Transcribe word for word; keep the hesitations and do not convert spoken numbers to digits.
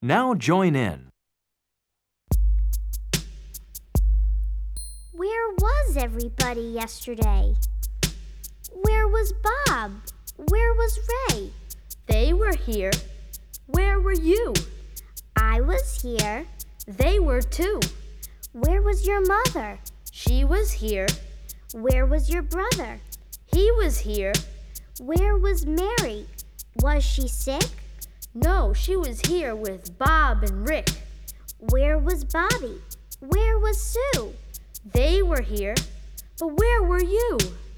Now join in. Where was everybody yesterday? Where was Bob? Where was Ray? They were here. Where were you? I was here. They were too. Where was your mother? She was here. Where was your brother? He was here. Where was Mary? Was she sick? No, she was here with Bob and Rick. Where was Bobby? Where was Sue? They were here. But where were you?